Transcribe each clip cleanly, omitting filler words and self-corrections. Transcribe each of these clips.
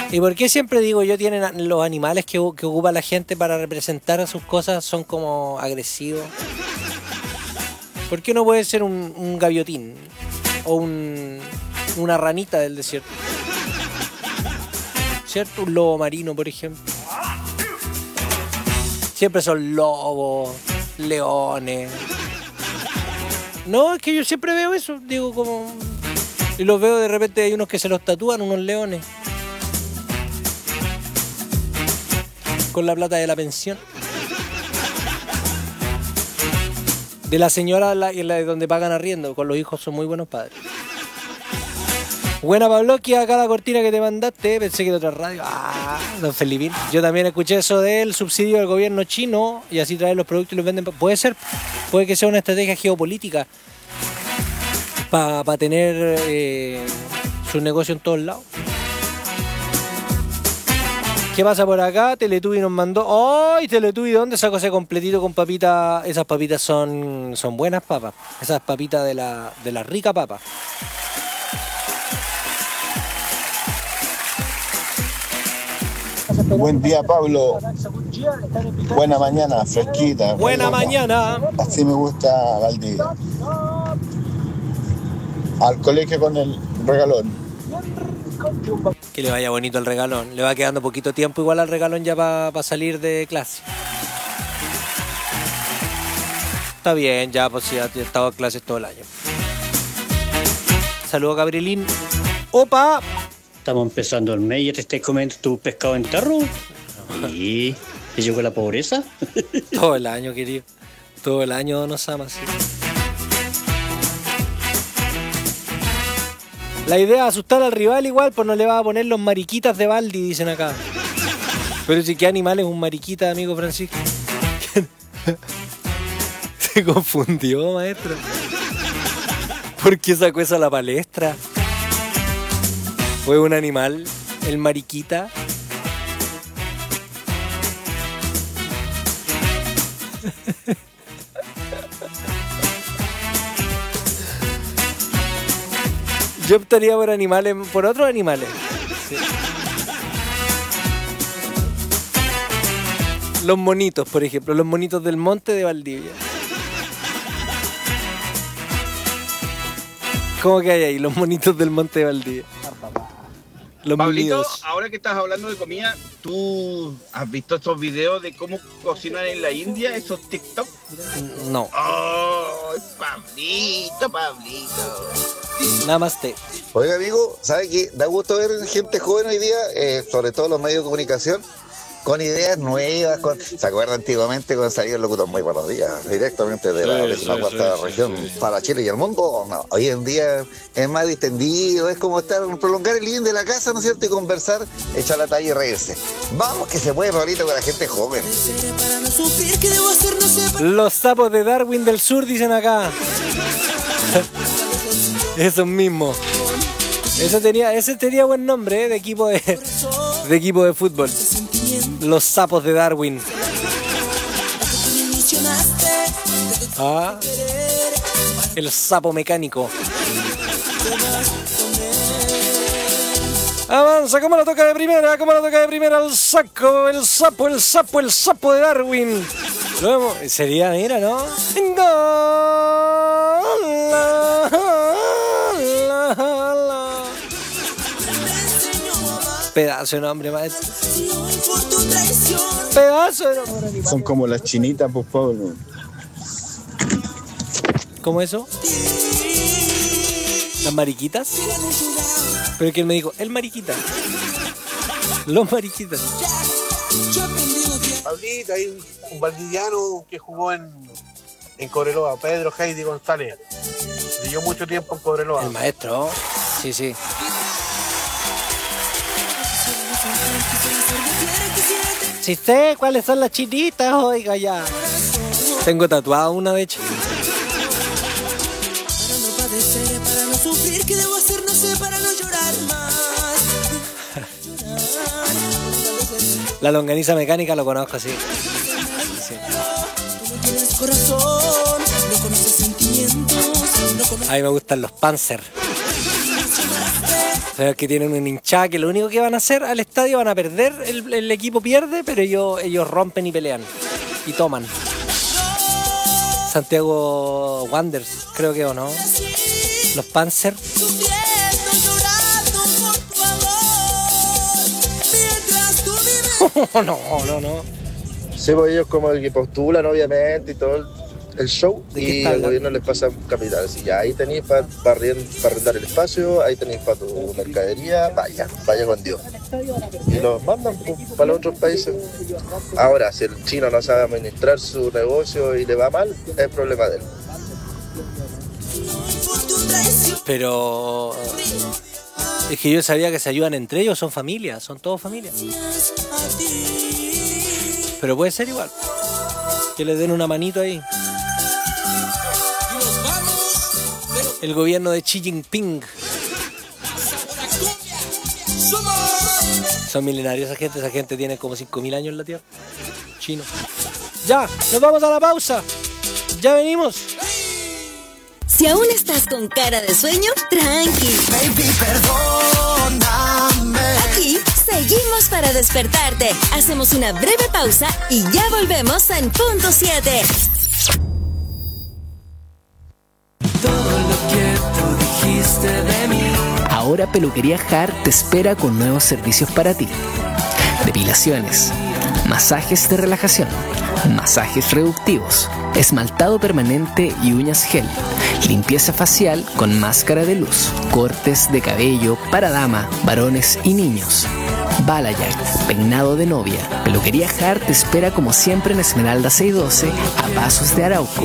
¿Y por qué siempre digo yo tienen los animales que ocupa la gente para representar a sus cosas son como agresivos? ¿Por qué no puede ser un gaviotín? O una ranita del desierto. ¿Cierto? Un lobo marino, por ejemplo. Siempre son lobos, leones. No, es que yo siempre veo eso. Digo como... Y los veo de repente, hay unos que se los tatúan, unos leones. Con la plata de la pensión. De la señora en la de donde pagan arriendo. Con los hijos son muy buenos padres. Buena Pavlovsky, acá la cortina que te mandaste. Pensé que era otra radio. Ah, don Felipín. Yo también escuché eso del subsidio del gobierno chino. Y así traen los productos y los venden. Puede ser. Puede que sea una estrategia geopolítica. Para tener su negocio en todos lados. ¿Qué pasa por acá? Teletubby nos mandó. ¡Ay, Teletubby! ¿Dónde sacó ese completito con papita? Esas papitas son buenas papas. Esas papitas de la rica papa. Buen día, Pablo. Buena mañana, fresquita. Buena mañana. Así me gusta Valdivia. Al colegio con el regalón. Que le vaya bonito el regalón. Le va quedando poquito tiempo igual al regalón ya para salir de clase. Está bien, ya pues ya he estado en clases todo el año. Saludos, Gabrielín. ¡Opa! Estamos empezando el mes y ya te estás comiendo tu pescado en tarro. ¿Y te llegó la pobreza? Todo el año, querido. Todo el año nos amas. ¿Sí? La idea es asustar al rival igual, pues no le va a poner los mariquitas de Baldi, dicen acá. Pero si qué animal es un mariquita, amigo Francisco. Se confundió, maestro. ¿Por qué sacó eso a la palestra? ¿Fue un animal, el mariquita? Yo optaría por animales, por otros animales. Sí. Los monitos, por ejemplo, los monitos del monte de Valdivia. ¿Cómo que hay ahí? Los monitos del monte de Valdivia. Los Pablito, monitos. ahora que estás hablando de comida, ¿tú has visto estos videos de cómo cocinan en la India, esos TikTok? No. ¡Oh, Pablito! Namaste. Oiga, amigo, ¿sabe qué? Da gusto ver gente joven hoy día, sobre todo los medios de comunicación, con ideas nuevas. ¿Se acuerda antiguamente cuando salía el locutor Muy Buenos Días? Directamente de la décima cuarta región para Chile y el mundo. No, hoy en día es más distendido, es como prolongar el living de la casa, ¿no es cierto? Y conversar, echar la talla y reírse. Vamos que se puede, Pablito, con la gente joven. Los sapos de Darwin del Sur, dicen acá. Esos mismos. Ese tenía buen nombre, de equipo de fútbol. Los sapos de Darwin. Ah, el sapo mecánico. Avanza, ¿cómo lo toca de primera? El sapo de Darwin. Luego, sería, mira, ¿no? Pedazo de nombre, maestro. Pedazo de nombre. Son como las chinitas, pues, Pablo. ¿Cómo eso? ¿Las mariquitas? Pero que él me dijo, el mariquita. Los mariquitas. Pablito, hay un valdiviano que jugó en Cobreloa, Pedro Heidi González. Vivió mucho tiempo en Cobreloa. El maestro, sí, sí. Si sé cuáles son las chinitas, oiga ya. Tengo tatuada una de hecho. Para no sufrir, ¿qué debo hacer? No sé, para no llorar más. La longaniza mecánica lo conozco, sí. Sí. No tienes corazón, no conoces sentimientos, no conoces... A mí me gustan los Panzer. O sea, que tienen una hinchada que lo único que van a hacer al estadio van a perder, el equipo pierde, pero ellos rompen y pelean y toman. Santiago Wanderers, creo que o no. Los Panzer. No. Sí, pues ellos como el que postulan obviamente y todo el show, y el gobierno les pasa capital. Así ya ahí tenéis para arrendar el espacio, ahí tenéis para tu mercadería, vaya con Dios. Y los mandan para los otros países. Ahora, si el chino no sabe administrar su negocio y le va mal, es problema de él. Pero es que yo sabía que se ayudan entre ellos, son familias, son todos familias. Pero puede ser igual, que les den una manito ahí. El gobierno de Xi Jinping. Son milenarios esa gente tiene como 5.000 años en la Tierra. Chino. Ya, nos vamos a la pausa. Ya venimos. Si aún estás con cara de sueño, tranqui. Baby, perdóname. Aquí seguimos para despertarte. Hacemos una breve pausa y ya volvemos en punto 7. Todo lo que tú dijiste de mí. Ahora Peluquería Hart te espera con nuevos servicios para ti. Depilaciones, masajes de relajación, masajes reductivos, esmaltado permanente y uñas gel, limpieza facial con máscara de luz, cortes de cabello para dama, varones y niños, balayage, peinado de novia. Peluquería Hart te espera como siempre en Esmeralda 612 a Pasos de Arauco.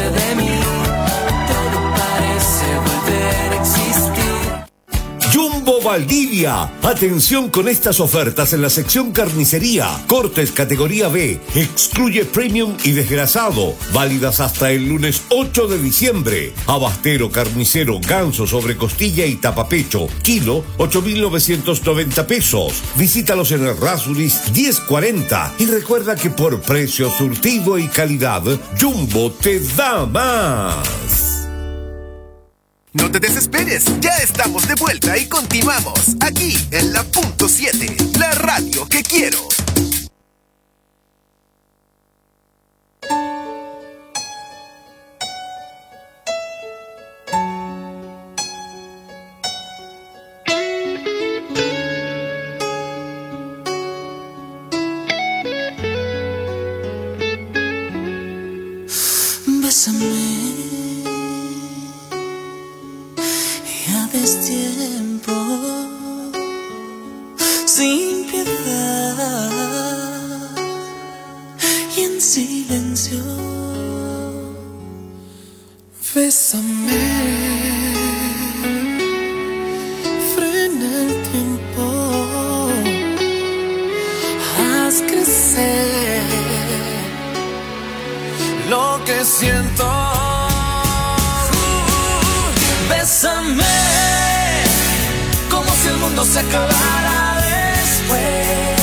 Jumbo Valdivia. Atención con estas ofertas en la sección carnicería. Cortes categoría B. Excluye premium y desgrasado. Válidas hasta el lunes 8 de diciembre. Abastero, carnicero, ganso, sobrecostilla y tapapecho. Kilo, 8.990 pesos. Visítalos en el Rasuris 1040. Y recuerda que por precio, surtido y calidad, Jumbo te da más. No te desesperes, ya estamos de vuelta y continuamos aquí en la punto 7, la radio que quiero. Bésame. Tiempo sin piedad y en silencio. Bésame, frena el tiempo, haz crecer lo que siento. Bésame como si el mundo se acabara después.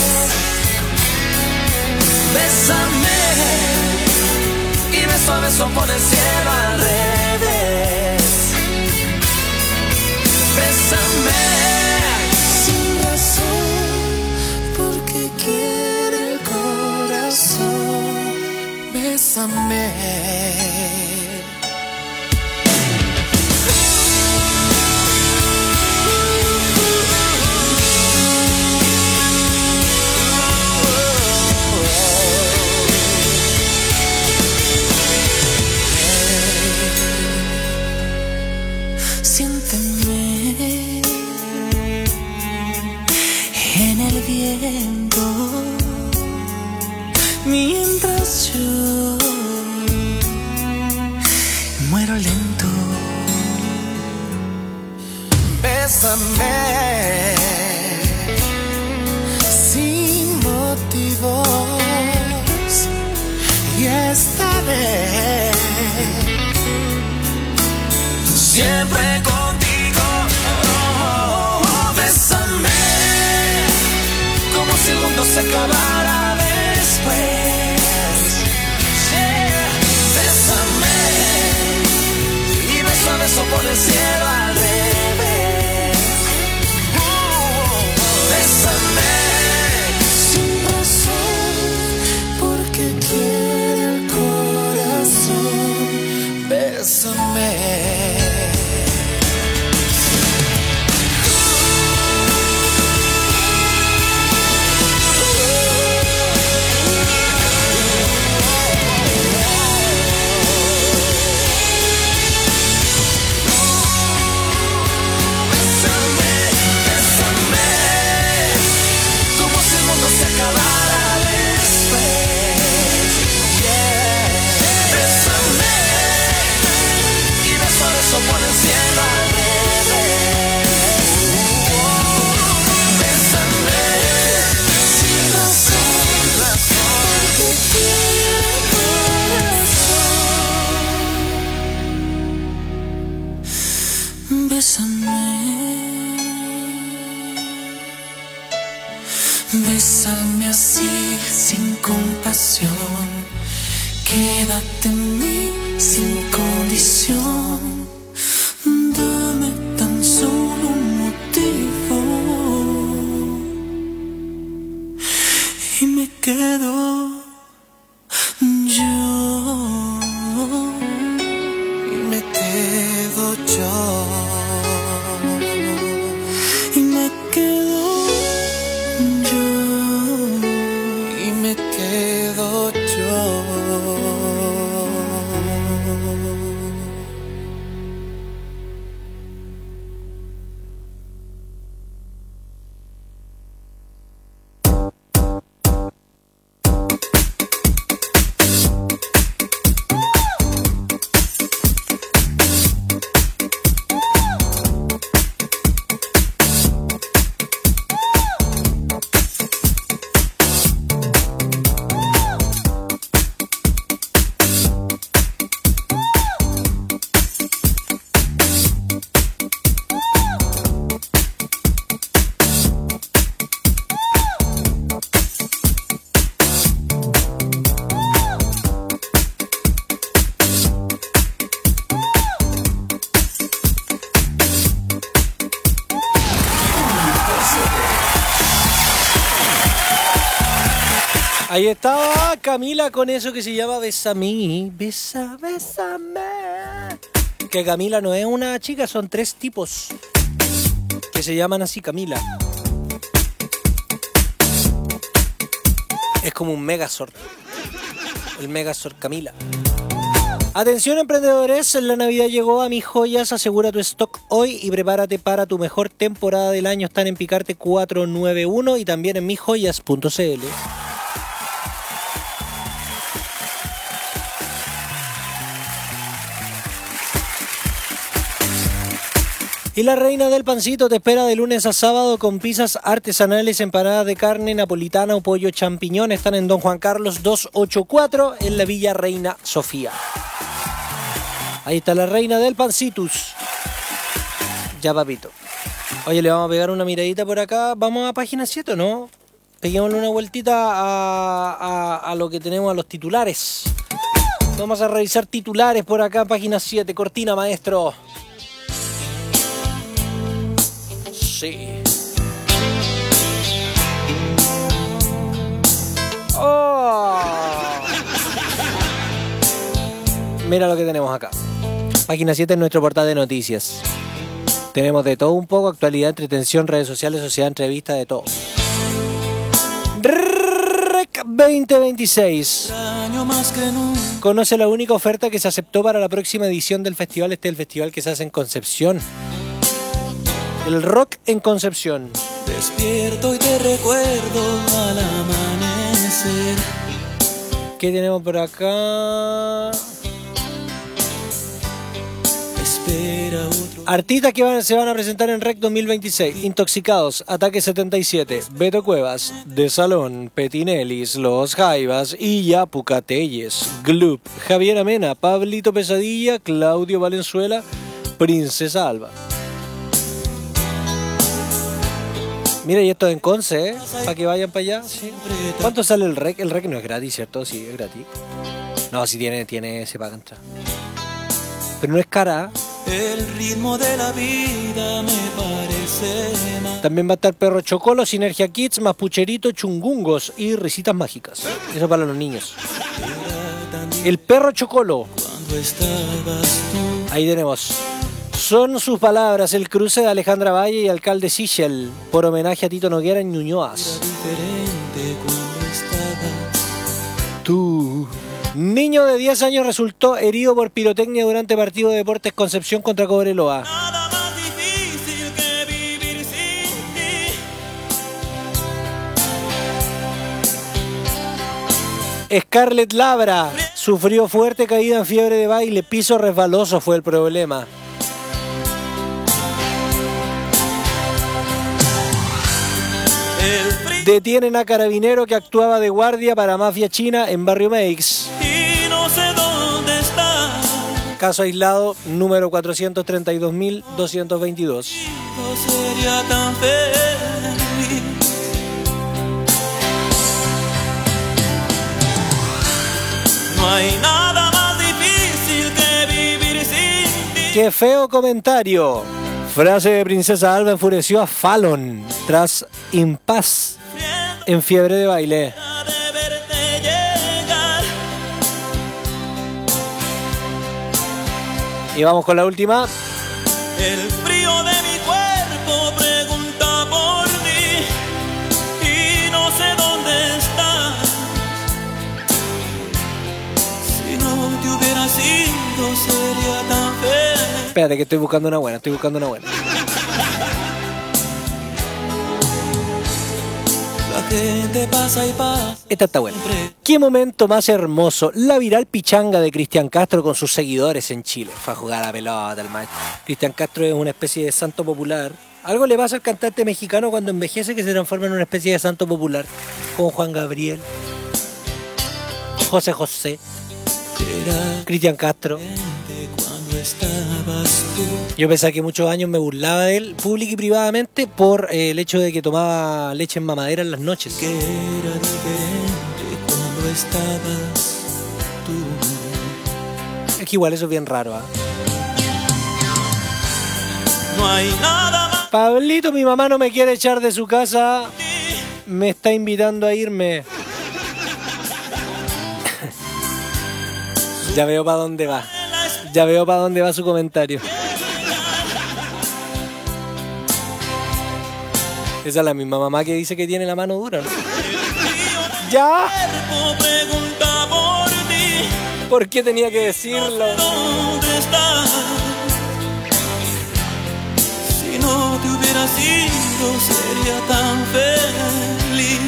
Bésame y beso a beso por el cielo al revés. Bésame sin razón porque quiere el corazón. Bésame. Siénteme en el viento mientras yo muero lento. Bésame sin motivos y esta vez siempre contigo. Bésame como si el mundo se acabara después. Bésame y beso a beso por el cielo al revés. Bésame así, sin compasión. Quédate en mí, sin condición. Dame tan solo un motivo y me quedo yo. Y me quedo yo. Y me quedo yo. Y me quedo yo. Ahí estaba Camila con eso que se llama Bésame, bésame. Que Camila no es una chica, son 3 tipos que se llaman así, Camila. Es como un Megazord. El Megazord Camila. Atención emprendedores, la Navidad llegó a Mis Joyas, asegura tu stock hoy y prepárate para tu mejor temporada del año. Están en Picarte 491 y también en misjoyas.cl. Y la reina del pancito te espera de lunes a sábado con pizzas artesanales, empanadas de carne, napolitana o pollo champiñón. Están en Don Juan Carlos 284 en la Villa Reina Sofía. Ahí está la reina del pancitus. Ya, papito. Oye, le vamos a pegar una miradita por acá. Vamos a página 7, ¿no? Peguémosle una vueltita a lo que tenemos, a los titulares. Vamos a revisar titulares por acá, página 7. Cortina, maestro. Sí. Oh. Mira lo que tenemos acá. Página 7 es nuestro portal de noticias. Tenemos de todo un poco, actualidad, entretención, redes sociales, sociedad, entrevista, de todo. REC 2026. Conoce la única oferta que se aceptó para la próxima edición del festival. Este es el festival que se hace en Concepción. El Rock en Concepción. Despierto y te recuerdo al amanecer. ¿Qué tenemos por acá? Espera otro. Artistas que se van a presentar en REC 2026. Intoxicados, Ataque 77, Beto Cuevas, De Salón, Petinelis, Los Jaivas y Yapuca Telles, Gloop, Javier Amena, Pablito Pesadilla, Claudio Valenzuela, Princesa Alba. Mira, y esto en Conce, ¿eh? Para que vayan para allá. Sí. ¿Cuánto sale el REC? El REC no es gratis, ¿cierto? Sí, es gratis. No, si tiene, se paga entrar. Pero no es cara. El ritmo de la vida me parece mal. También va a estar Perro Chocolo, Sinergia Kids, Maspucherito, Chungungos y Risitas Mágicas. Eso para los niños. El Perro Chocolo. Ahí tenemos. Son sus palabras, el cruce de Alejandra Valle y Alcalde Sichel, por homenaje a Tito Noguera en Ñuñoas. Tú. Niño de 10 años resultó herido por pirotecnia durante partido de Deportes Concepción contra Cobreloa. Scarlett Labra sufrió fuerte caída en fiebre de baile, piso resbaloso fue el problema. Detienen a carabinero que actuaba de guardia para mafia china en Barrio Meix. Y no sé dónde está. Caso aislado número 432.222. No sería tan feliz hay nada más difícil que vivir sin ti. ¡Qué feo comentario! Frase de Princesa Alba enfureció a Fallon tras impas en Fiebre de Baile. Y vamos con la última. El frío de mi cuerpo pregunta por ti y no sé dónde estás. Si no te hubieras ido sería tan feliz. Espérate que estoy buscando una buena, La gente pasa y pasa. Esta está buena. ¿Qué momento más hermoso? La viral pichanga de Cristian Castro con sus seguidores en Chile. Fue a jugar a la pelota el maestro. Cristian Castro es una especie de santo popular. Algo le pasa al cantante mexicano cuando envejece que se transforma en una especie de santo popular. Como Juan Gabriel, José José, Cristian Castro. Yo pensaba que muchos años me burlaba de él, público y privadamente, por el hecho de que tomaba leche en mamadera en las noches. Que era diferente cuando estabas tú. Es que igual eso es bien raro, ¿eh? No hay nada más. Pablito, mi mamá no me quiere echar de su casa. Me está invitando a irme. Ya veo para dónde va. Ya veo para dónde va su comentario. Esa es la misma mamá que dice que tiene la mano dura, ¿no? ¡Ya! ¿Por qué tenía que decirlo? Si no te hubieras ido sería tan feliz.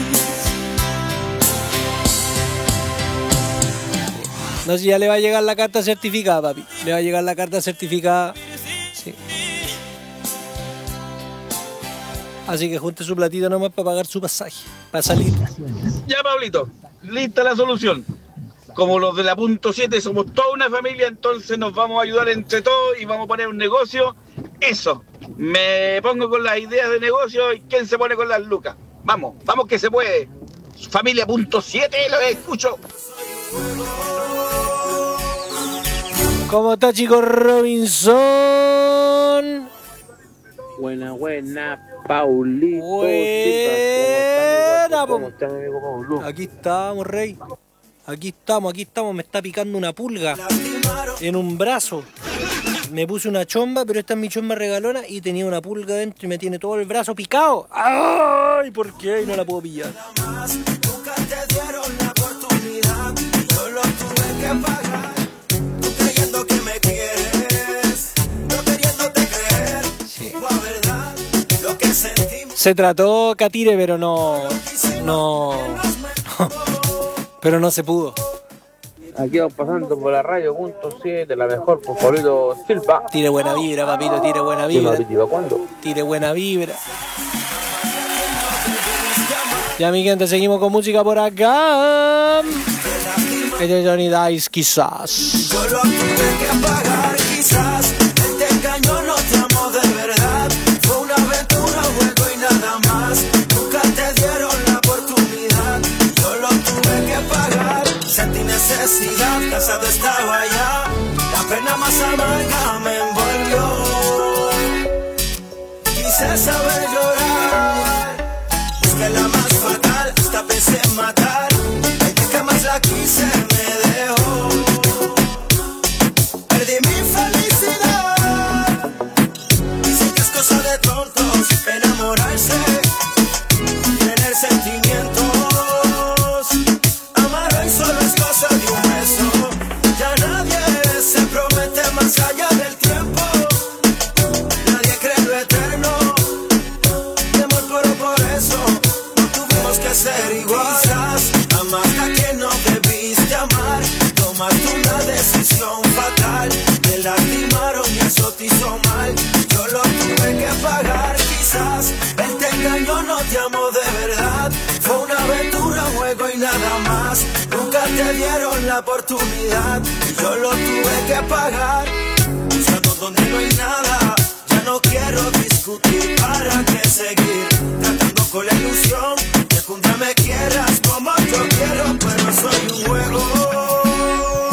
No, si ya le va a llegar la carta certificada, papi. Le va a llegar la carta certificada. Sí. Así que junte su platito nomás para pagar su pasaje. Para salir. Ya, Pablito, lista la solución. Como los de la punto 7 somos toda una familia, entonces nos vamos a ayudar entre todos y vamos a poner un negocio. Eso. Me pongo con las ideas de negocio y ¿quién se pone con las lucas? Vamos, vamos que se puede. Familia punto 7, lo escucho. ¿Cómo está, chico Robinson? Buena, Paulito. Buena, ¿Cómo está, mi amigo Paulo? Aquí estamos, rey. Aquí estamos. Me está picando una pulga en un brazo. Me puse una chomba, pero esta es mi chomba regalona y tenía una pulga dentro y me tiene todo el brazo picado. ¡Ay! ¿Por qué? Y no la puedo pillar. Nunca te dieron la oportunidad, yo lo tuve que pagar. Tú creyendo que me quieres, no queriéndote creer. Sí. La verdad, lo que sentimos. Se trató Catire, pero no. Pero no se pudo. Aquí vamos pasando por la radio punto 7, la mejor por Paulito Silva. Tire buena vibra, papito, tire buena vibra. ¿Cuándo? Tire buena vibra. Ya, mi gente, seguimos con música por acá. Este es Johnny Dice, quizás. Yo lo tuve que pagar, quizás. Él te engañó, no te amó de verdad. Fue una aventura, un juego y nada más. Nunca te dieron la oportunidad. Yo lo tuve que pagar. Sentí necesidad, cansado estaba ya. La pena más amarga me envolvió. Quise saber llorar. Busqué la más fatal, hasta pensé en matar. El día que más la quise me dejó. Perdí mi felicidad. Dicen que es cosa de tontos enamorarse, tener sentimientos. Amar hoy solo es cosa de un beso. Ya nadie se promete más allá del tiempo. Nadie cree lo eterno. De amor puro por eso no tuvimos que ser igual. Quizás amaste a quien no debiste amar. Tomaste una decisión fatal. Me lastimaron y eso te hizo mal. Yo lo tuve que pagar. Quizás él te engañó, no te amó de verdad. Fue una aventura, un juego y nada más. Nunca te dieron la oportunidad. Y yo lo tuve que pagar. Buscando donde no hay nada. Ya no quiero discutir, para qué seguir tratando con la ilusión de que un día me quieras como yo quiero, pero soy un juego.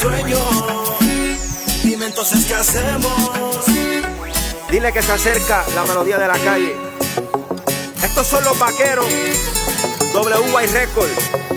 sueño. Dime entonces qué hacemos. Dile que se acerca la melodía de la calle. Estos son los vaqueros, WY Record.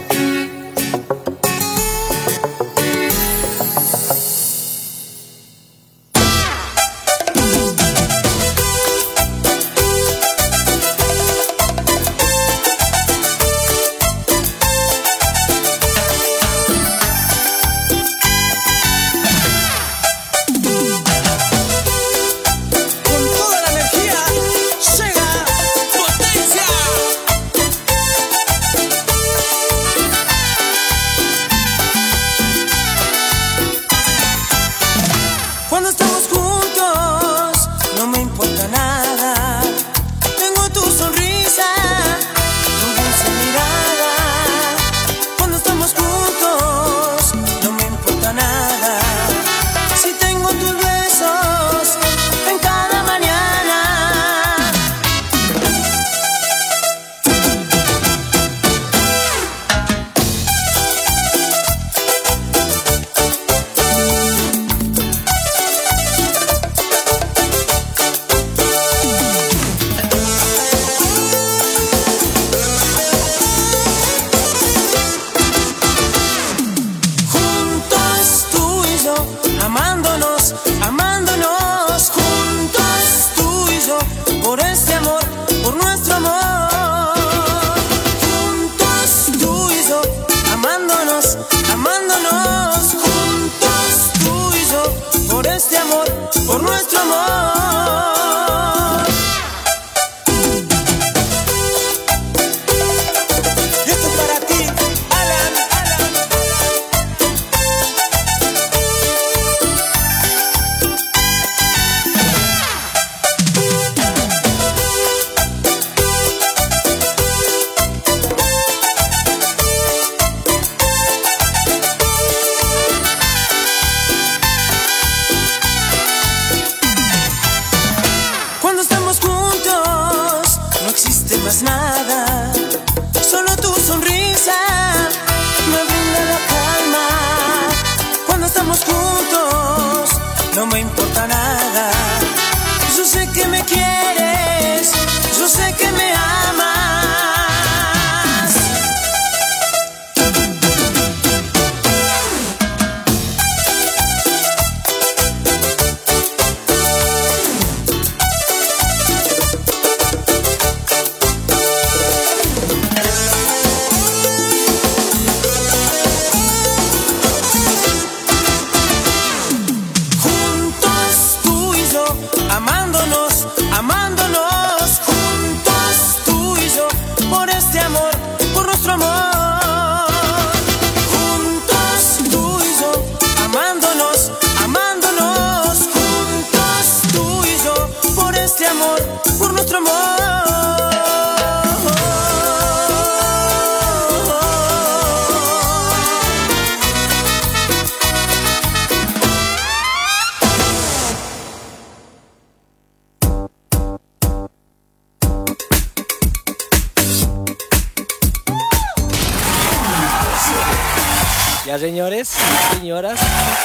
Ya, señores, señoras,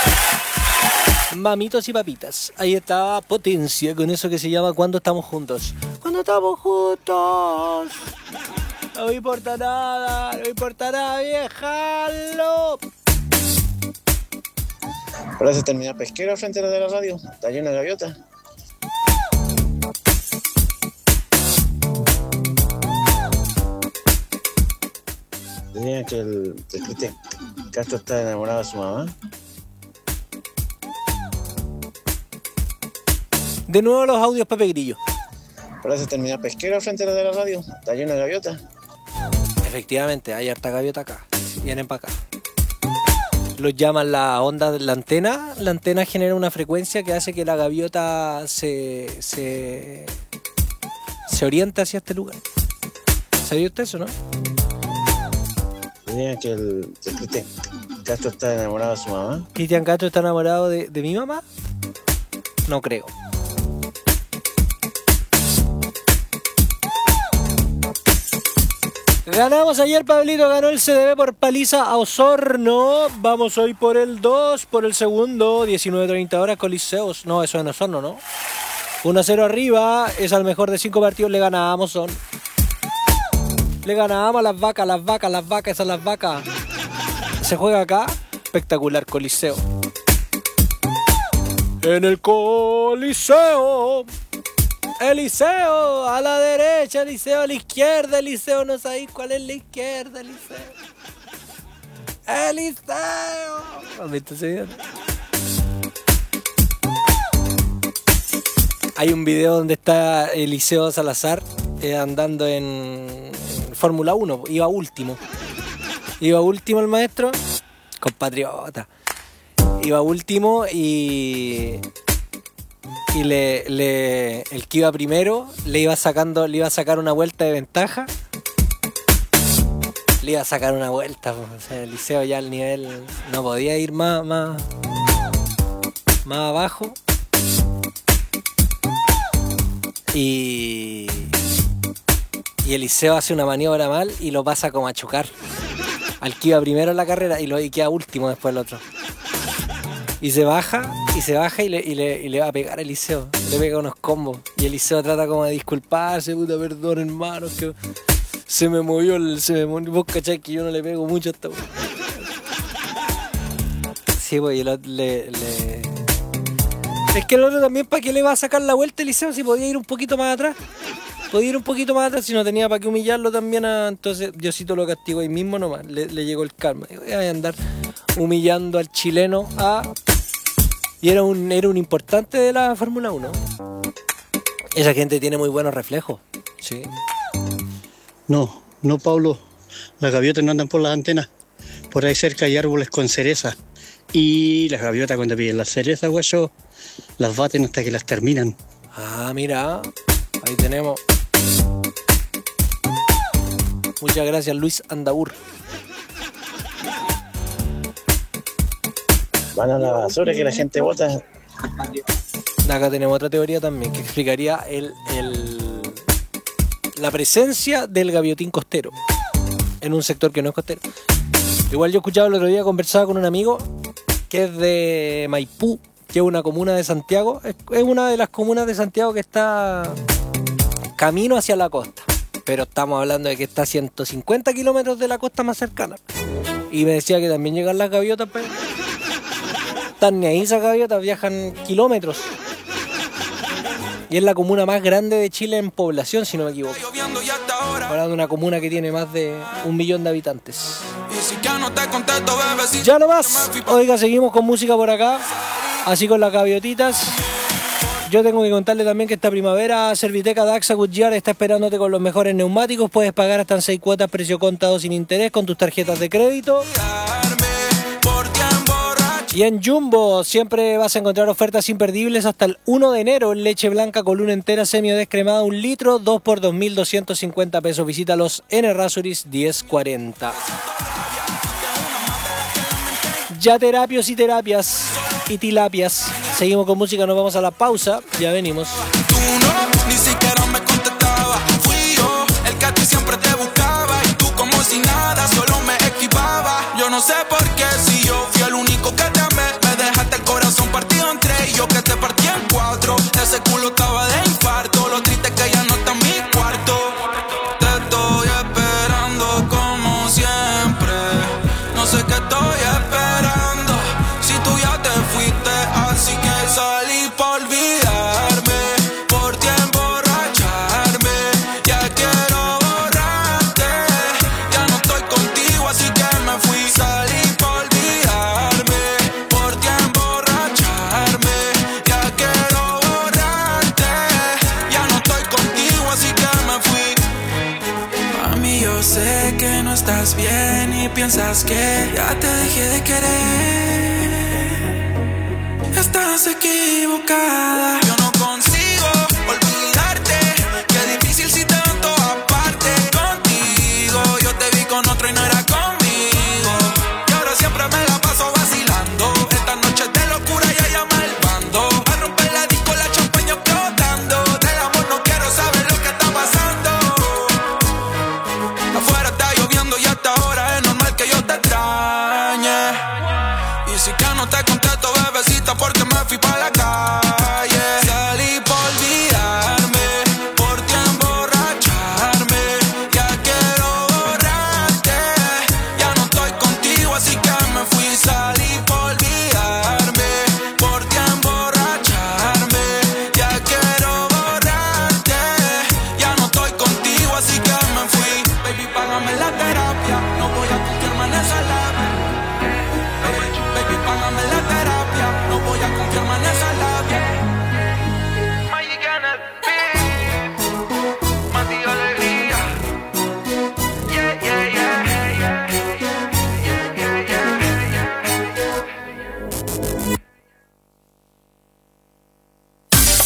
mamitos y papitas, ahí está Potencia con eso que se llama Cuando estamos juntos. Cuando estamos juntos. No me importa nada, viejalo. Parece terminar pesquera frente a la de la radio. Está llena de gaviotas. Dirían que el Cristian Castro está enamorado de su mamá. De nuevo los audios Pepe Grillo. Parece terminar pesquera frente a la de la radio. Está llena de gaviotas. Efectivamente, hay harta gaviota acá. Vienen para acá. Los llaman la onda de la antena. La antena genera una frecuencia que hace que la gaviota se oriente hacia este lugar. ¿Sabía usted eso, no? Dirían que el Cristian Castro está enamorado de su mamá. ¿Cristian Castro está enamorado de mi mamá? No creo. Ganamos ayer, Pablito, ganó el CDB por paliza a Osorno. Vamos hoy por el 2, por el segundo, 19:30 horas, Coliseos. No, eso es en Osorno, ¿no? 1-0 arriba, es al mejor de 5 partidos, le ganamos, son. Le ganamos a las vacas, esas las vacas. Se juega acá, espectacular Coliseo. En el Coliseo. Eliseo, a la derecha, Eliseo, a la izquierda, Eliseo, no sabéis cuál es la izquierda, Eliseo. Eliseo. ¿Has visto ese video? Hay un video donde está Eliseo Salazar andando en Fórmula 1, iba último el maestro, compatriota, iba último y el que iba primero le iba a sacar una vuelta de ventaja. Le iba a sacar una vuelta, o sea, el Liceo ya al nivel no podía ir más abajo. Y el Liceo hace una maniobra mal y lo pasa como a chocar al que iba primero en la carrera y queda último después el otro. Y se baja y le va a pegar a Eliseo. Le pega unos combos. Y Eliseo trata como de disculparse, puta, perdón, hermano, que se me movió. Vos cachai que yo no le pego mucho a esta weá. Sí, pues, y el otro Es que el otro también, ¿para qué le va a sacar la vuelta Eliseo? Si podía ir un poquito más atrás. Si no tenía para qué humillarlo también. Entonces Diosito lo castigó ahí mismo nomás. Le llegó el karma. Voy a andar humillando al chileno y era un importante de la Fórmula 1. Esa gente tiene muy buenos reflejos. Sí. No, Pablo. Las gaviotas no andan por las antenas. Por ahí cerca hay árboles con cereza. Y las gaviotas cuando piden las cerezas, guayo, las baten hasta que las terminan. Ah, mira. Ahí tenemos. Muchas gracias, Luis Andaur. Van a la basura que la gente bota. Acá tenemos otra teoría también que explicaría la presencia del gaviotín costero en un sector que no es costero. Igual yo escuchaba el otro día, conversaba con un amigo que es de Maipú, que es una comuna de Santiago. Es una de las comunas de Santiago que está camino hacia la costa. Pero estamos hablando de que está a 150 kilómetros de la costa más cercana. Y me decía que también llegan las gaviotas, pero están ni ahí esas gaviotas, viajan kilómetros. Y es la comuna más grande de Chile en población, si no me equivoco. Hablando de una comuna que tiene más de 1 millón de habitantes. Ya no más. Oiga, seguimos con música por acá. Así con las gaviotitas. Yo tengo que contarle también que esta primavera Serviteca Daxa Goodyear está esperándote con los mejores neumáticos. Puedes pagar hasta en 6 cuotas, precio contado sin interés, con tus tarjetas de crédito. Y en Jumbo siempre vas a encontrar ofertas imperdibles hasta el 1 de enero. Leche blanca columna entera semidescremada 1 litro, 2 por 2.250 pesos. Visítalos en Errázuriz 1040. Ya terapios y terapias y tilapias. Seguimos con música, nos vamos a la pausa. Ya venimos. Tú no, ni siquiera me contestaba. Fui yo el que a ti siempre te buscaba. Y tú como si nada, solo me esquivaba. Yo no sé por qué, si yo fui el único que te amé. Me dejaste el corazón partido en 3 y yo que te partí en 4. Ese culo estaba de infarto. Lo triste es que ya no está en mi cuarto. Te estoy esperando como siempre. No sé qué estoy esperando. Si tú ya te fuiste, así que salí por olvidarme, por ti emborracharme. Ya quiero borrarte. Ya no estoy contigo, así que me fui. Salí por olvidarme, por ti emborracharme. Ya quiero borrarte. Ya no estoy contigo, así que me fui. Mami, yo sé que no estás bien y piensas que ya te dejé de querer. Estás equivocada. Yo no consigo olvidarte. Qué difícil si te veo en todas partes. Contigo yo te vi con otro y no era conmigo. Y ahora siempre me la paso vacilando. Esta noche de locura ya llama el bando. A romper la disco, la champaña explotando. Del amor no quiero saber lo que está pasando. Afuera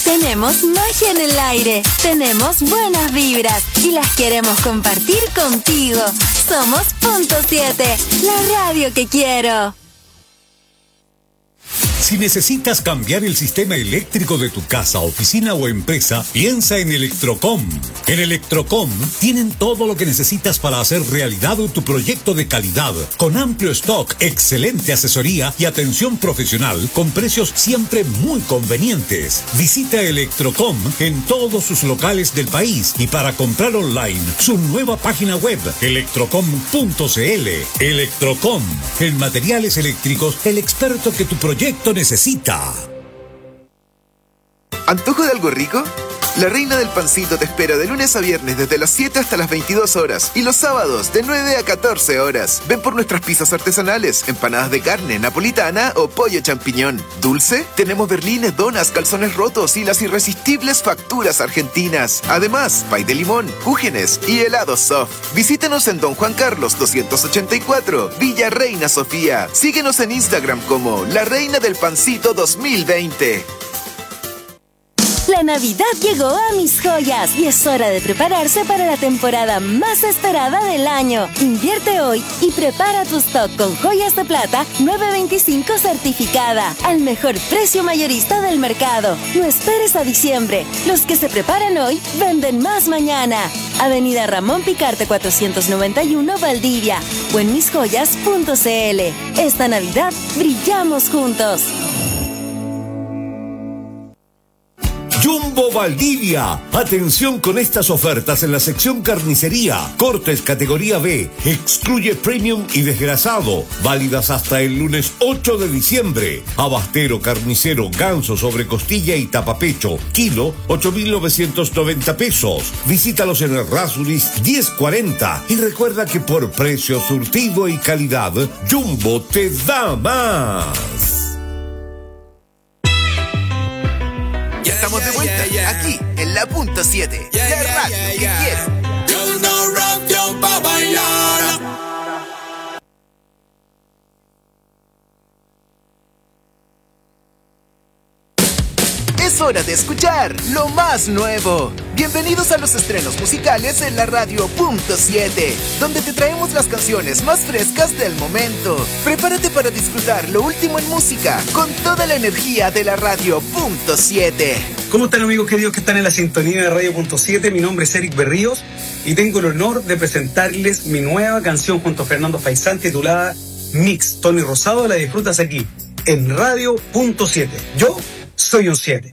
Tenemos magia en el aire, tenemos buenas vibras y las queremos compartir contigo. Somos Punto 7, la radio que quiero. Si necesitas cambiar el sistema eléctrico de tu casa, oficina o empresa, piensa en Electrocom. En Electrocom tienen todo lo que necesitas para hacer realidad tu proyecto de calidad, con amplio stock, excelente asesoría y atención profesional, con precios siempre muy convenientes. Visita Electrocom en todos sus locales del país y para comprar online, su nueva página web, electrocom.cl. Electrocom, en materiales eléctricos, el experto que tu proyecto necesita. ¿Antojo de algo rico? La Reina del Pancito te espera de lunes a viernes desde las 7 hasta las 22 horas y los sábados de 9 a 14 horas. Ven por nuestras pizzas artesanales, empanadas de carne, napolitana o pollo champiñón. ¿Dulce? Tenemos berlines, donas, calzones rotos y las irresistibles facturas argentinas. Además, pay de limón, cúgenes y helados soft. Visítanos en Don Juan Carlos 284, Villa Reina Sofía. Síguenos en Instagram como La Reina del Pancito 2020. La Navidad llegó a Mis Joyas y es hora de prepararse para la temporada más esperada del año. Invierte hoy y prepara tu stock con joyas de plata 925 certificada al mejor precio mayorista del mercado. No esperes a diciembre. Los que se preparan hoy venden más mañana. Avenida Ramón Picarte 491 Valdivia o en misjoyas.cl. Esta Navidad brillamos juntos. Jumbo Valdivia. Atención con estas ofertas en la sección carnicería. Cortes categoría B. Excluye premium y desgrasado. Válidas hasta el lunes 8 de diciembre. Abastero, carnicero, ganso, sobrecostilla y tapapecho. Kilo, 8.990 pesos. Visítalos en el Rasuris 1040. Y recuerda que por precio, surtido y calidad, Jumbo te da más. Ya estamos de vuelta, aquí, en la Punto 7, la radio que quiero. Yo no rock yo pa' bailar. Es hora de escuchar lo más nuevo. Bienvenidos a los estrenos musicales en la radio Punto 7, donde te traemos las canciones más frescas del momento. Prepárate para disfrutar lo último en música con toda la energía de la radio Punto 7. ¿Cómo están, amigos queridos que están en la sintonía de Radio Punto 7? Mi nombre es Eric Berríos y tengo el honor de presentarles mi nueva canción junto a Fernando Faisán titulada Mix. Tony Rosado, la disfrutas aquí en Radio Punto 7. Yo soy un 7.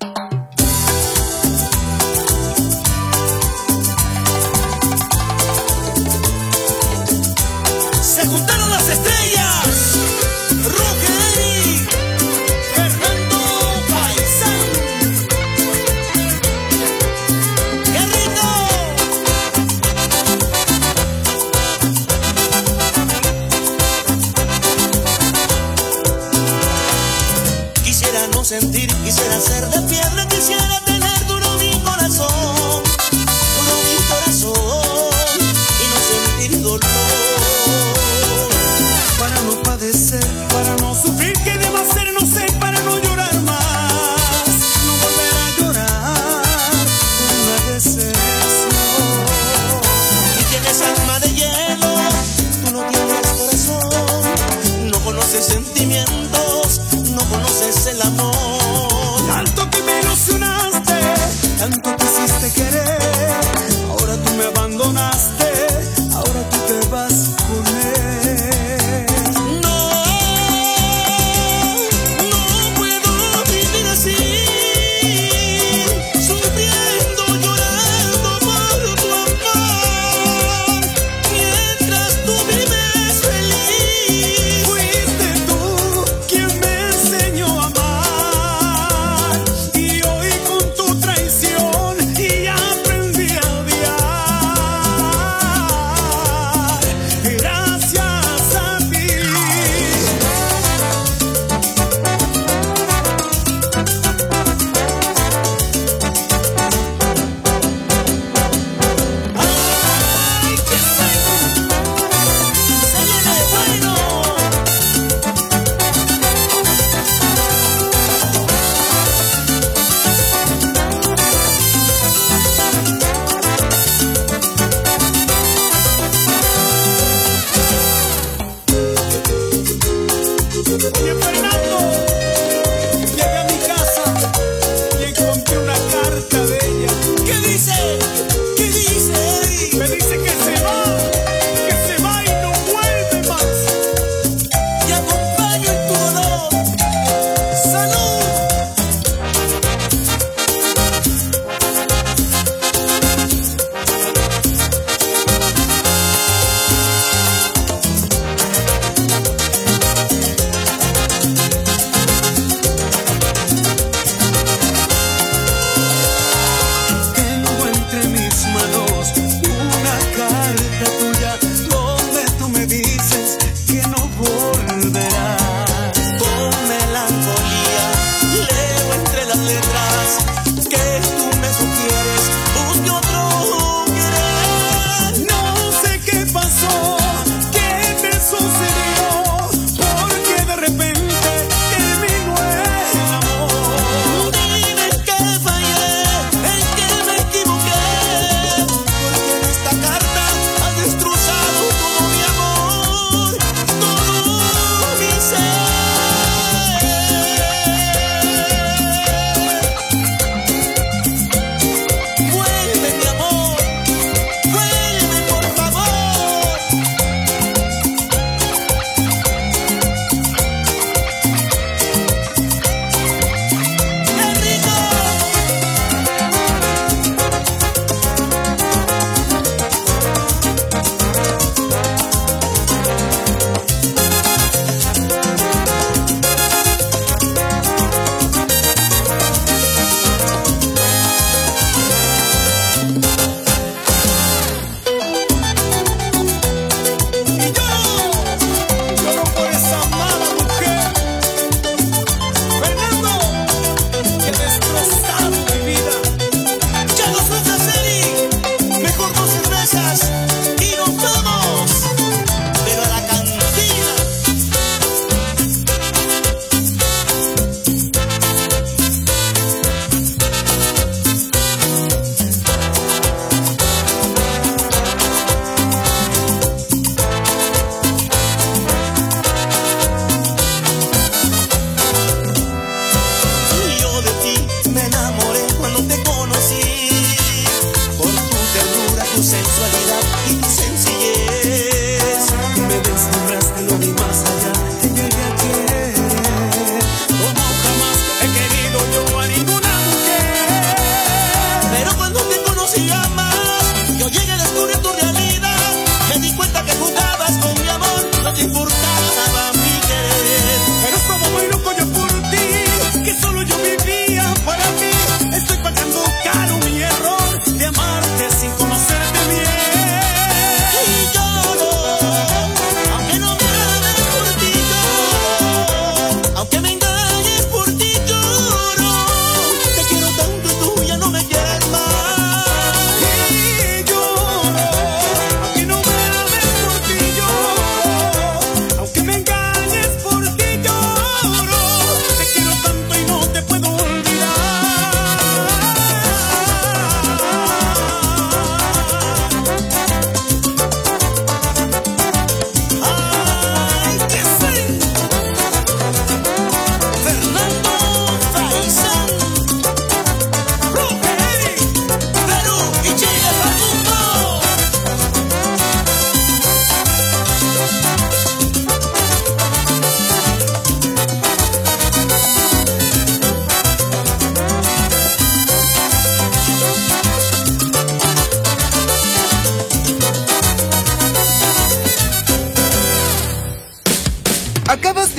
Se juntaron las estrellas. Roger, Fernando Faisán. ¡Qué rico! Quisiera no sentir, quisiera ser de piedra.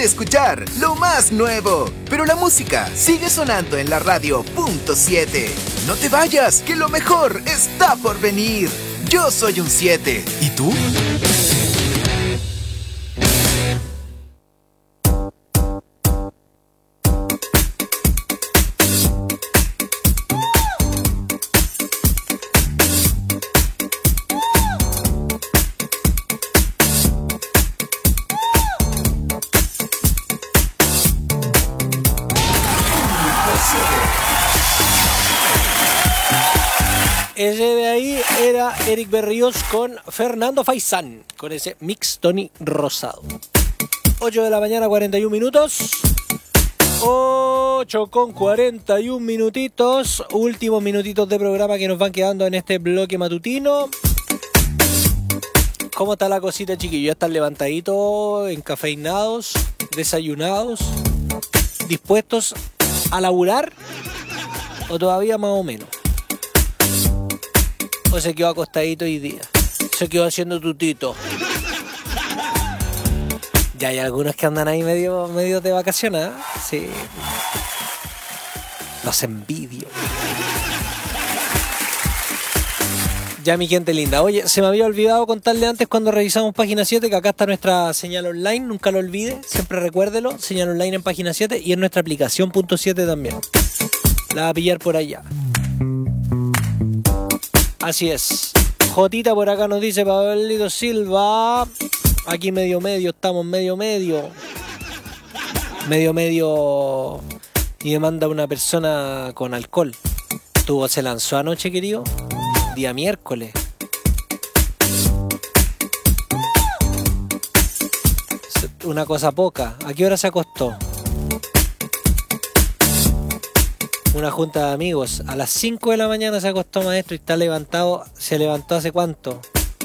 quiere escuchar lo más nuevo. Pero la música sigue sonando en la radio .7. No te vayas, que lo mejor está por venir. Yo soy un 7. ¿Y tú? Ese de ahí era Eric Berríos con Fernando Faisán, con ese mix Tony Rosado. 8 de la mañana, 41 minutos. 8 con 41 minutitos. Últimos minutitos de programa que nos van quedando en este bloque matutino. ¿Cómo está la cosita, chiquillos? ¿Ya están levantaditos, encafeinados, desayunados, dispuestos a laburar? ¿O todavía más o menos? ¿O se quedó acostadito hoy día? ¿Se quedó haciendo tutito? Ya hay algunos que andan ahí medio de vacaciones, ¿eh? Sí. Los envidio. Ya, mi gente linda. Oye, se me había olvidado contarle antes cuando revisamos página 7 que acá está nuestra señal online. Nunca lo olvide, siempre recuérdelo. Señal online en página 7 y en nuestra aplicación .7 también. La va a pillar por allá. Así es. Jotita por acá nos dice Pablito Silva. Aquí medio, estamos medio. Y demanda una persona con alcohol. Se lanzó anoche, querido. Día miércoles. Una cosa poca. ¿A qué hora se acostó? Una junta de amigos. A las 5 de la mañana se acostó, maestro, y está levantado. ¿Se levantó hace cuánto?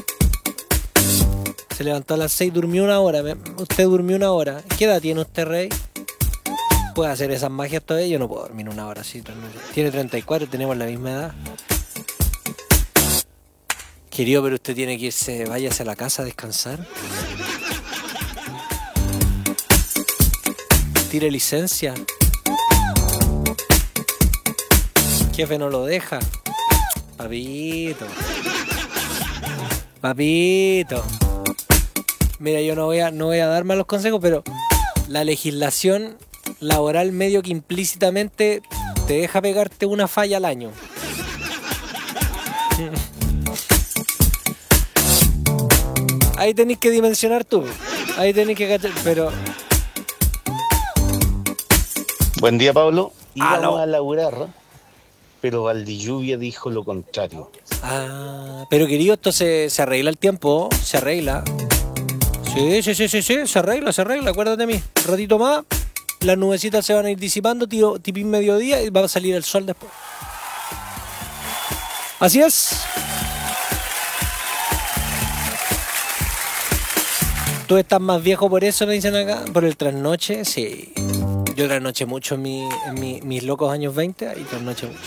Se levantó a las 6, durmió una hora. Usted durmió una hora. ¿Qué edad tiene usted, Rey? ¿Puede hacer esas magias todavía? Yo no puedo dormir una hora así. Tiene 34, tenemos la misma edad. Querido, pero usted tiene que irse, váyase a la casa a descansar. Tire licencia. Jefe no lo deja. Papito. Mira, yo no voy a dar malos consejos, pero la legislación laboral medio que implícitamente te deja pegarte una falla al año. Ahí tenés que dimensionar tú. Ahí tenés que cachar, pero... Buen día, Pablo. Íbamos a laburar, pero Valdilluvia dijo lo contrario. Ah, pero querido, esto se arregla el tiempo, se arregla. Sí, se arregla, acuérdate de mí. Un ratito más, las nubecitas se van a ir disipando, tipín mediodía, y va a salir el sol después. Así es. ¿Tú estás más viejo por eso, me dicen acá? ¿Por el trasnoche? Sí. Yo trasnoché mucho en mis locos años 20 y trasnoché mucho.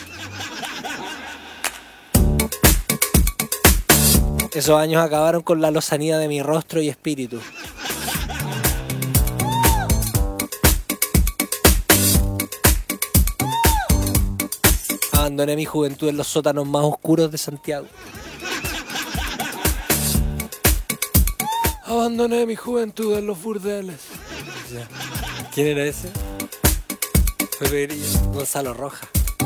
Esos años acabaron con la lozanía de mi rostro y espíritu. Abandoné mi juventud en los sótanos más oscuros de Santiago. Abandoné mi juventud en los burdeles. ¿Quién era ese? Gonzalo Rojas.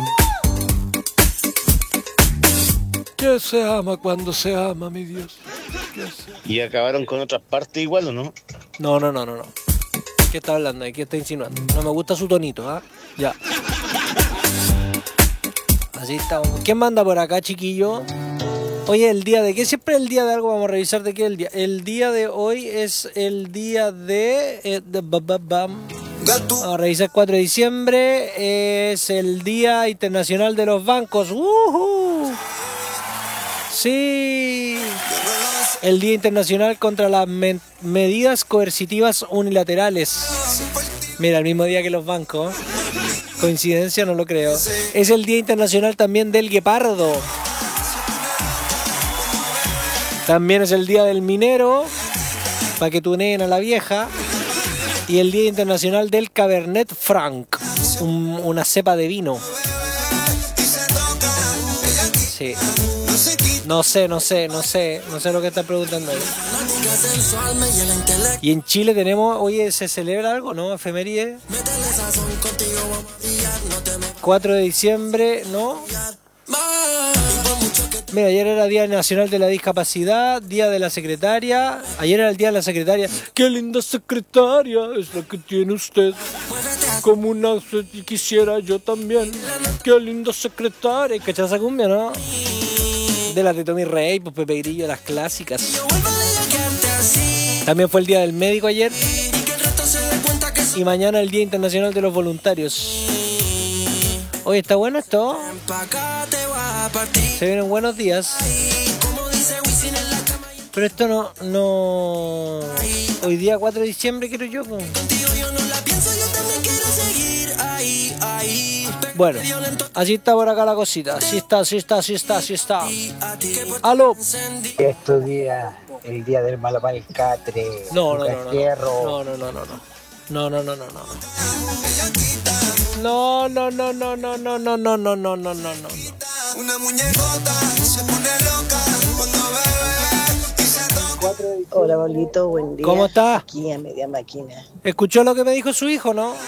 ¿Qué se ama cuando se ama, mi Dios? ¿Y acabaron con otras partes igual o no? No. ¿Qué está hablando? ¿Qué está insinuando? No me gusta su tonito, ¿ah? Ya. Así estamos. ¿Quién manda por acá, chiquillo? Oye, ¿el día de qué? Siempre el día de algo. Vamos a revisar de qué es el día. El día de hoy es el día de... Vamos a revisar 4 de diciembre. Es el Día Internacional de los Bancos. Sí. El Día Internacional contra las medidas coercitivas unilaterales. Mira, el mismo día que los bancos. Coincidencia, no lo creo. Es el Día Internacional también del Guepardo. También es el Día del Minero. Para que tuneen a la vieja. Y el Día Internacional del Cabernet Franc, una cepa de vino. Sí. No sé lo que están preguntando ahí. Y en Chile tenemos, oye, ¿se celebra algo? ¿No? Efeméride. 4 de diciembre, ¿no? Mira, ayer era Día Nacional de la Discapacidad, Día de la Secretaria. Ayer era el Día de la Secretaria. ¡Qué linda secretaria es la que tiene usted! Como una quisiera yo también. ¡Qué linda secretaria! ¿Cachai esa cumbia, no? De las de Tommy Rey, pues Pepe Grillo, las clásicas. También fue el Día del Médico ayer. Y mañana el Día Internacional de los Voluntarios. Oye, ¿está bueno esto? Se vienen buenos días. Pero esto no... Hoy día 4 de diciembre quiero yo. Bueno, así está por acá la cosita. Así está. ¡Aló! Estos días, el día del malo para el catre. No. Una muñecota se pone loca cuando bebe. Hola, Pablito, buen día. ¿Cómo está? Aquí a media máquina. ¿Escuchó lo que me dijo su hijo, no?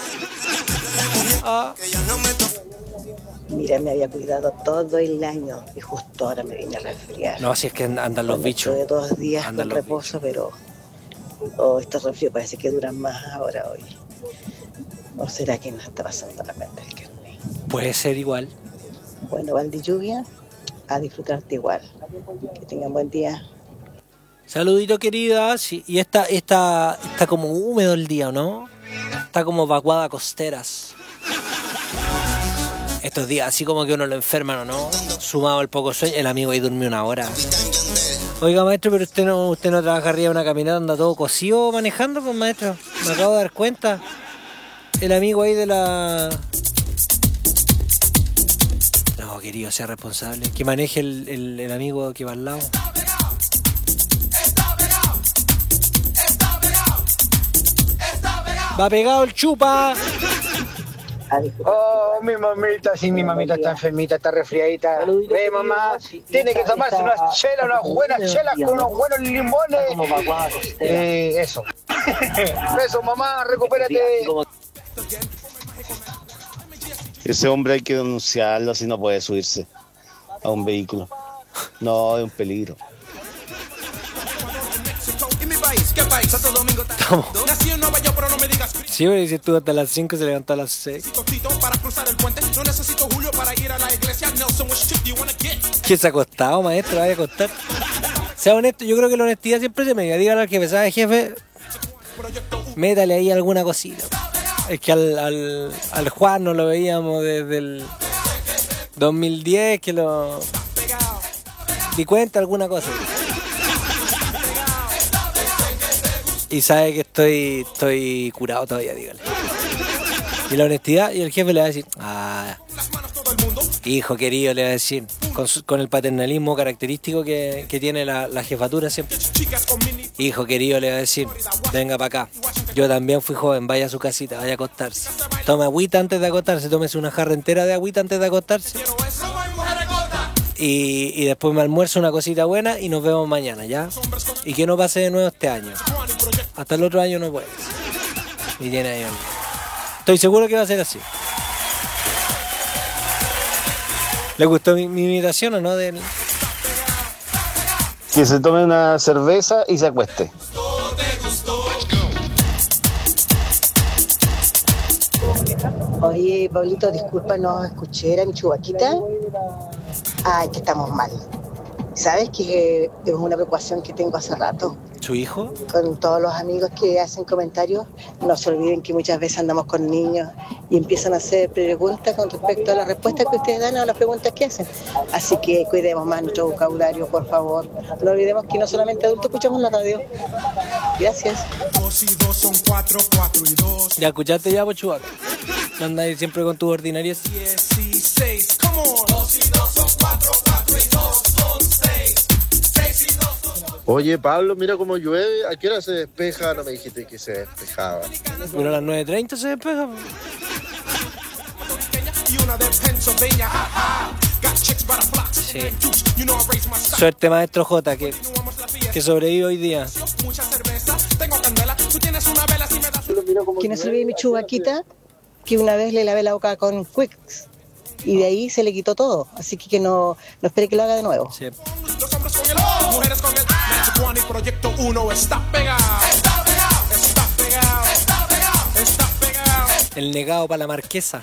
Mira, me había cuidado todo el año y justo ahora me vine a resfriar. No, si es que andan los bichos. Estuve 2 días con reposo, pero estos resfríos parece que duran más ahora hoy. ¿O será que nos está pasando la mente? Puede ser igual. Bueno, Valdi Lluvia, a disfrutarte igual. Que tengan buen día. Saludito, querida. Sí, y está como húmedo el día, ¿no? Está como vaguada costeras. Estos días, así como que uno lo enferma, ¿no? Sumado al poco sueño, el amigo ahí durmió 1 hora. Oiga, maestro, pero usted no trabaja arriba de una camioneta, anda todo cosido manejando, pues, maestro. Me acabo de dar cuenta. El amigo ahí de la... No, querido, sea responsable. Que maneje el amigo que va al lado. Va pegado el chupa. Oh, mi mamita está enfermita, está resfriadita. Ve, mamá, tiene que tomarse unas chelas, unas buenas chelas con unos buenos limones. Eso. Eso, mamá, recupérate. Ese hombre hay que denunciarlo, si no puede subirse a un vehículo. No, es un peligro. Estamos. Sí, pero si estuvo hasta las 5 se levantó a las 6. ¿Qué se ha acostado, maestro? Vaya a acostar. Sea honesto, yo creo que la honestidad siempre se me diga. Dígale al jefe, ¿sabe, jefe? Métale ahí alguna cosita. Es que al Juan no lo veíamos desde el 2010, que lo... Di cuenta alguna cosa. Y sabe que estoy curado todavía, dígale. Y la honestidad, y el jefe le va a decir, hijo querido, le va a decir, con el paternalismo característico que tiene la jefatura siempre. Hijo querido, le va a decir, venga para acá. Yo también fui joven, vaya a su casita, vaya a acostarse. Tome agüita antes de acostarse, tómese una jarra entera de agüita antes de acostarse. Y después me almuerzo una cosita buena y nos vemos mañana, ¿ya? Y que no pase de nuevo este año. Hasta el otro año no puede. Y tiene ahí. Estoy seguro que va a ser así. ¿Le gustó mi imitación o no? Que se tome una cerveza y se acueste. Oye, Pablito, disculpa, no escuché, ¿era mi chubaquita? Ay, que estamos mal. ¿Sabes que es una preocupación que tengo hace rato? ¿Su hijo? Con todos los amigos que hacen comentarios, no se olviden que muchas veces andamos con niños y empiezan a hacer preguntas con respecto a las respuestas que ustedes dan a las preguntas que hacen. Así que cuidemos más nuestro vocabulario, por favor. No olvidemos que no solamente adultos escuchamos la radio. Gracias. 2 y 2 son 4, 4 y 2. ¿Ya escuchaste ya, Pochuaca? No andáis siempre con tus ordinarias. 16, come on. 2 y 2 son 4, 4 y 2 son 6. 6 y 2 son 8. Oye, Pablo, mira cómo llueve. ¿A qué hora se despeja? No me dijiste que se despejaba. Pero a las 9:30 se despeja. Sí. Suerte, maestro J, que sobrevive hoy día. Que no se olvide mi chubaquita, que una vez le lavé la boca con Quicks y de ahí se le quitó todo. Así que no espere que lo haga de nuevo. Sí. Los hombres con el O, mujeres con el Magic One y Proyecto 1 está pegado. Está pegado. Está pegado. Está pegado. Está pegado. El negado para la marquesa.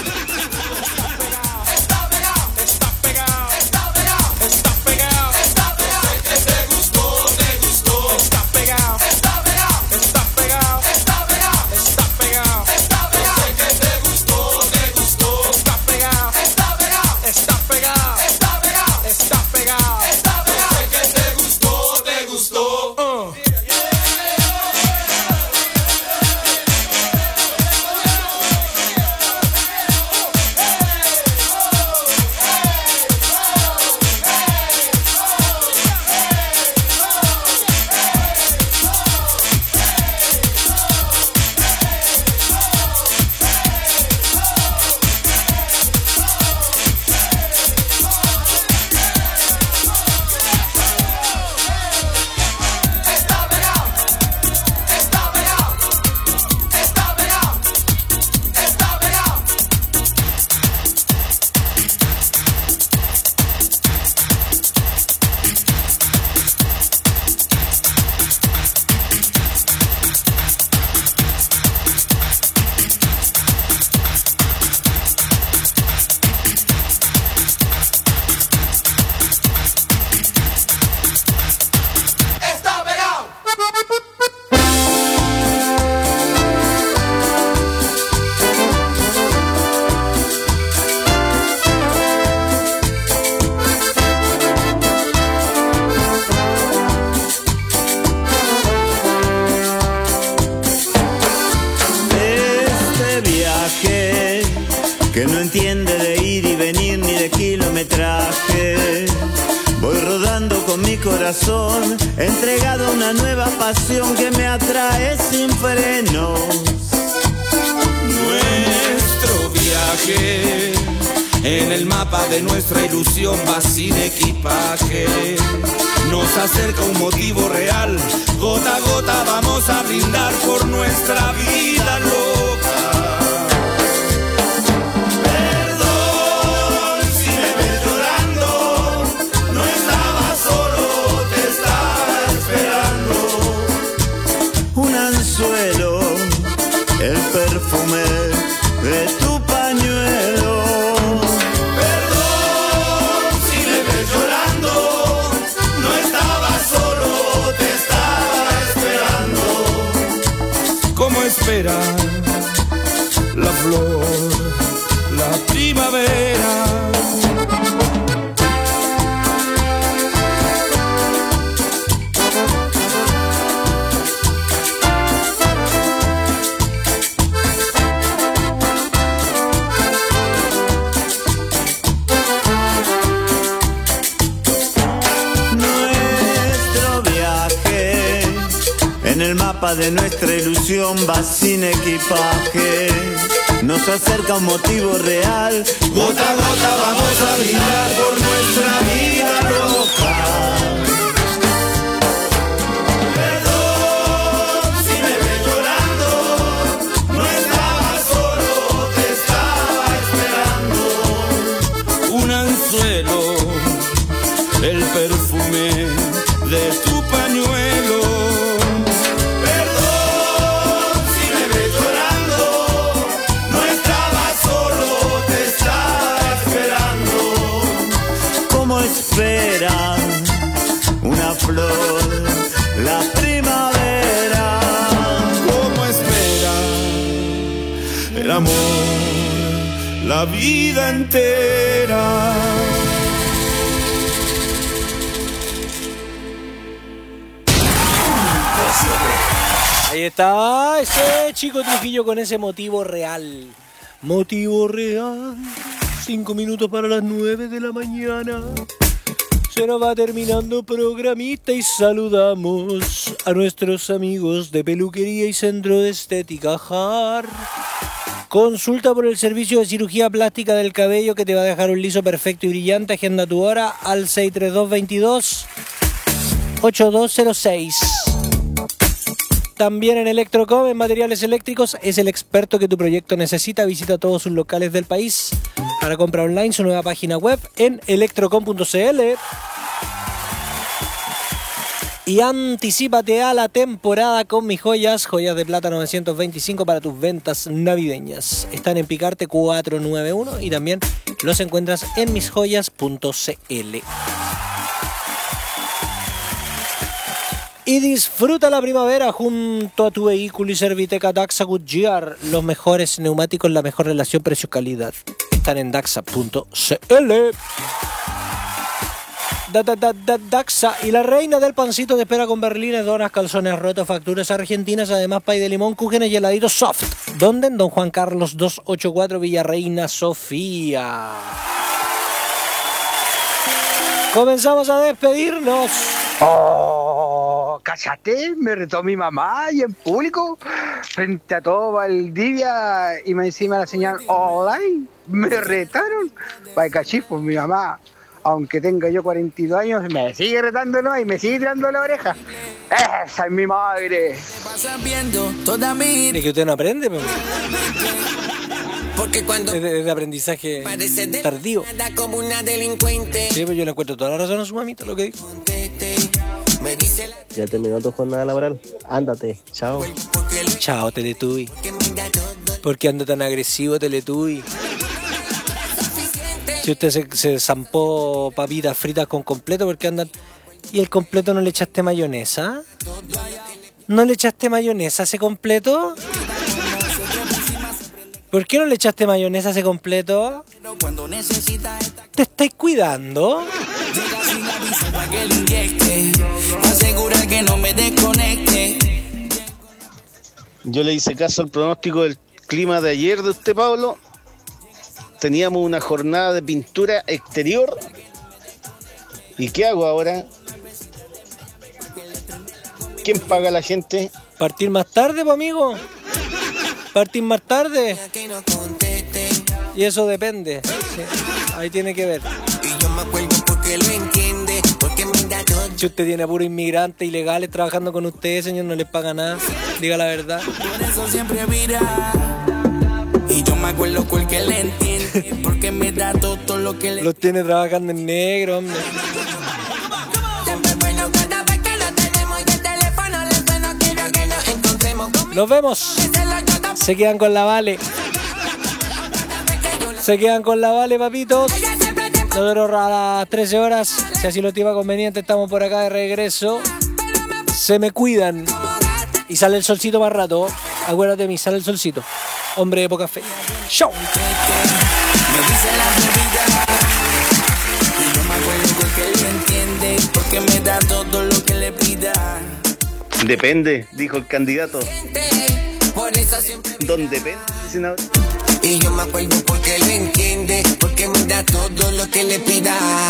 Que no entiende de ir y venir ni de kilometraje. Voy rodando con mi corazón, entregado a una nueva pasión que me atrae sin frenos. Nuestro viaje en el mapa de nuestra ilusión va sin equipaje. Nos acerca un motivo real, gota a gota vamos a brindar por nuestra vida loca. El perfume de tu pañuelo. Perdón si me ves llorando, no estaba solo, te estaba esperando. ¿Cómo espera la flor, la primavera? En el mapa de nuestra ilusión va sin equipaje. Nos acerca un motivo real. Gota a gota vamos a brindar por nuestra vida loca. Perdón si me ves llorando, no estaba solo, te estaba esperando. Un anzuelo, el perfume de tu pañuelo. Espera una flor, la primavera. ¿Cómo espera el amor, la vida entera? Ahí está ese Chico Trujillo con ese motivo real. Motivo real. 5 minutos para las 9 de la mañana. Se nos va terminando programita y saludamos a nuestros amigos de Peluquería y Centro de Estética JAR. Consulta por el servicio de cirugía plástica del cabello que te va a dejar un liso perfecto y brillante. Agenda tu hora al 632-22-8206. También en Electrocom, en materiales eléctricos, es el experto que tu proyecto necesita. Visita todos sus locales del país. Para compra online, su nueva página web en electrocom.cl. Y anticípate a la temporada con mis joyas. Joyas de plata 925 para tus ventas navideñas. Están en Picarte 491 y también los encuentras en misjoyas.cl. Y disfruta la primavera junto a tu vehículo y Serviteca Daxa Goodyear. Los mejores neumáticos, la mejor relación precio-calidad. Están en daxa.cl. Daxa y la reina del pancito te espera con berlines, donas, calzones rotos, facturas argentinas, además pay de limón, cúgenes y heladitos soft. ¿Dónde? En Don Juan Carlos 284 Villarreina, Sofía. Comenzamos a despedirnos. ¡Oh! ¡Cállate! Me retó mi mamá y en público, frente a todo Valdivia, y me encima la señal online. Me retaron. Vaya cachifo, mi mamá, aunque tenga yo 42 años, me sigue retando, ¿no? Y me sigue tirando la oreja. ¡Esa es mi madre! Es que usted no aprende, pues. Porque cuando es de aprendizaje tardío. Como una delincuente. Sí, pues yo le encuentro toda la razón a su mamita, lo que dijo. Ya terminó tu jornada laboral. Ándate. Chao. Chao, Teletubby. ¿Por qué anda tan agresivo, Teletubby? Si usted se zampó papitas fritas con completo, ¿por qué andan? ¿Y el completo no le echaste mayonesa? ¿No le echaste mayonesa a ese completo? ¿Por qué no le echaste mayonesa a ese completo? ¿Te estáis cuidando? Asegura que no me desconecte. Yo le hice caso al pronóstico del clima de ayer de usted, Pablo. Teníamos una jornada de pintura exterior. ¿Y qué hago ahora? ¿Quién paga a la gente? Partir más tarde, pues, amigo. Partir más tarde. Y eso depende. Sí. Ahí tiene que ver. Si usted tiene a puros inmigrantes ilegales trabajando con usted, señor, no les paga nada. Diga la verdad. Por eso siempre mira. Y yo me acuerdo cuál que le entiende. Porque me da todo lo que le... Los tiene trabajando en negro, hombre. Nos vemos. Se quedan con la Vale. Se quedan con la Vale, papitos. Nosotros a las 13 horas, si así lo estima conveniente, estamos por acá de regreso. Se me cuidan. Y sale el solcito más rato. Acuérdate de mí, sale el solcito. Hombre de poca fe. ¡Chau! Me dice la bebida. Y yo me acuerdo porque él entiende. Porque me da todo lo que le pida. Depende, dijo el candidato. Por eso siempre... ¿Dónde depende? Y yo me acuerdo porque él entiende. Porque me da todo lo que le pida.